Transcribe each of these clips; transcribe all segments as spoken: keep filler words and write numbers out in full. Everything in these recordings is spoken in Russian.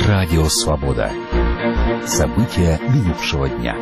Радио Свобода. События минувшего дня.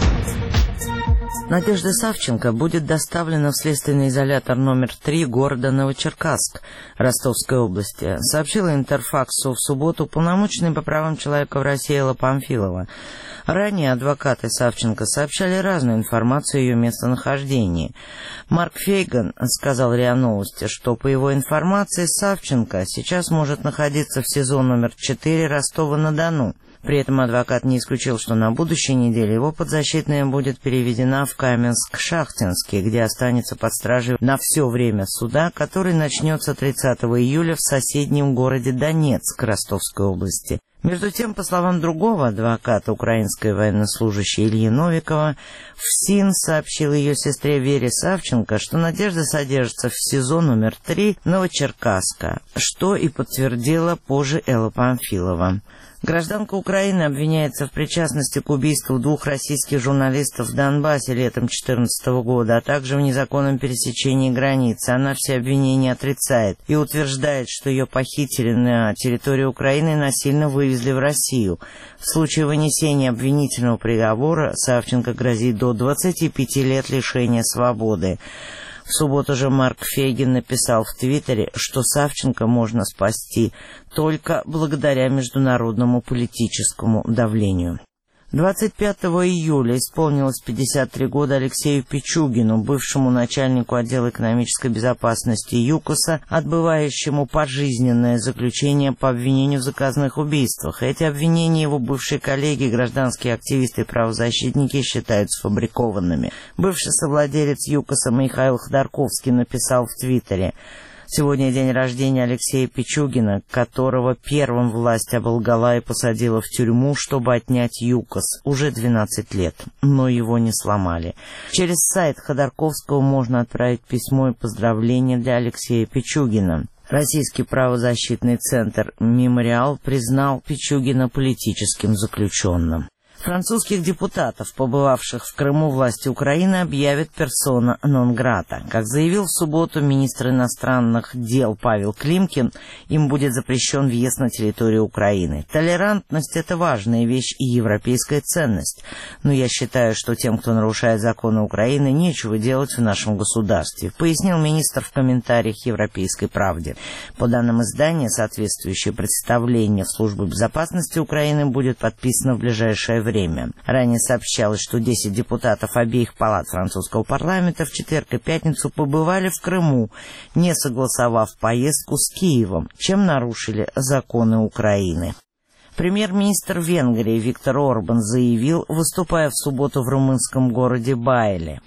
Надежда Савченко будет доставлена в следственный изолятор номер три города Новочеркасск Ростовской области, сообщила Интерфаксу в субботу уполномоченный по правам человека в России Элла Памфилова. Ранее адвокаты Савченко сообщали разную информацию о ее местонахождении. Марк Фейган сказал РИА Новости, что по его информации Савченко сейчас может находиться в СИЗО номер четыре Ростова-на-Дону. При этом адвокат не исключил, что на будущей неделе его подзащитная будет переведена в Каменск-Шахтинский, где останется под стражей на все время суда, который начнется тридцатого июля в соседнем городе Донецк Ростовской области. Между тем, по словам другого адвоката, украинской военнослужащей Ильи Новикова, ФСИН сообщил ее сестре Вере Савченко, что Надежда содержится в СИЗО номер три Новочеркасска, что и подтвердила позже Элла Памфилова. Гражданка Украины обвиняется в причастности к убийству двух российских журналистов в Донбассе летом две тысячи четырнадцатого года, а также в незаконном пересечении границы. Она все обвинения отрицает и утверждает, что ее похитили на территории Украины и насильно вывезли в Россию. В случае вынесения обвинительного приговора Савченко грозит до двадцати пяти лет лишения свободы. В субботу же Марк Фейгин написал в Твиттере, что Савченко можно спасти только благодаря международному политическому давлению. двадцать пятого июля исполнилось пятьдесят три года Алексею Пичугину, бывшему начальнику отдела экономической безопасности ЮКОСа, отбывающему пожизненное заключение по обвинению в заказных убийствах. Эти обвинения его бывшие коллеги, гражданские активисты и правозащитники считают сфабрикованными. Бывший совладелец ЮКОСа Михаил Ходорковский написал в Твиттере: «Сегодня день рождения Алексея Пичугина, которого первым власть оболгала и посадила в тюрьму, чтобы отнять ЮКОС. Уже двенадцать лет, но его не сломали». Через сайт Ходорковского можно отправить письмо и поздравления для Алексея Пичугина. Российский правозащитный центр «Мемориал» признал Пичугина политическим заключенным. Французских депутатов, побывавших в Крыму, власти Украины объявят персона нон-грата. Как заявил в субботу министр иностранных дел Павел Климкин, им будет запрещен въезд на территорию Украины. Толерантность – это важная вещь и европейская ценность. Но я считаю, что тем, кто нарушает законы Украины, нечего делать в нашем государстве, пояснил министр в комментариях «Европейской правде». По данным издания, соответствующее представление в Службу безопасности Украины будет подписано в ближайшее время. время. Ранее сообщалось, что десять депутатов обеих палат французского парламента в четверг и пятницу побывали в Крыму, не согласовав поездку с Киевом, чем нарушили законы Украины. Премьер-министр Венгрии Виктор Орбан заявил, выступая в субботу в румынском городе Байле: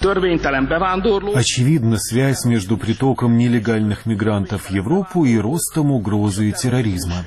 «Очевидна связь между притоком нелегальных мигрантов в Европу и ростом угрозы терроризма.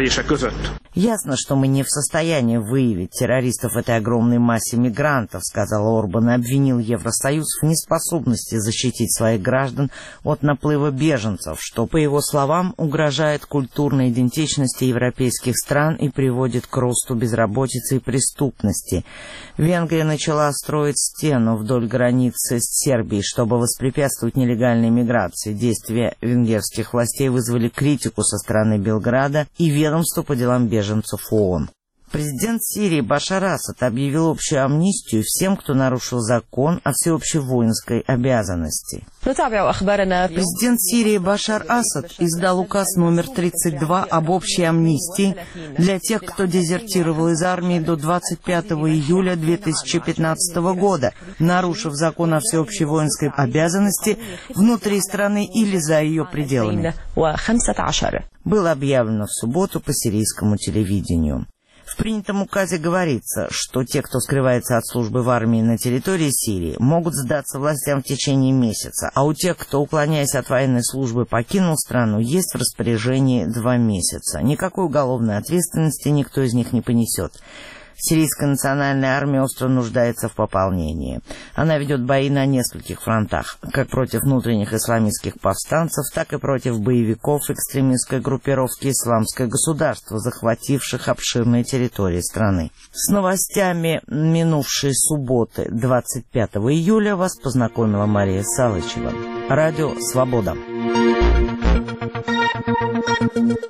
Ясно, что мы не в состоянии выявить террористов этой огромной массе мигрантов», — сказал Орбан и обвинил Евросоюз в неспособности защитить своих граждан от наплыва беженцев, что, по его словам, угрожает культурной идентичности европейских стран и приводит к росту безработицы и преступности. Венгрия начала строить стену вдоль границы с Сербией, чтобы воспрепятствовать нелегальной миграции. Действия венгерских властей вызвали критику со стороны Белграда и ведомства по делам беженцев ООН. Президент Сирии Башар Асад объявил общую амнистию всем, кто нарушил закон о всеобщей воинской обязанности. Президент Сирии Башар Асад издал указ номер тридцать два об общей амнистии для тех, кто дезертировал из армии до двадцать пятого июля две тысячи пятнадцатого года, нарушив закон о всеобщей воинской обязанности внутри страны или за ее пределами. Было объявлено в субботу по сирийскому телевидению. В принятом указе говорится, что те, кто скрывается от службы в армии на территории Сирии, могут сдаться властям в течение месяца, а у тех, кто, уклоняясь от военной службы, покинул страну, есть в распоряжении два месяца. Никакой уголовной ответственности никто из них не понесет. Сирийская национальная армия остро нуждается в пополнении. Она ведет бои на нескольких фронтах, как против внутренних исламистских повстанцев, так и против боевиков экстремистской группировки «Исламское государство», захвативших обширные территории страны. С новостями минувшей субботы, двадцать пятого июля, вас познакомила Мария Салычева. Радио «Свобода».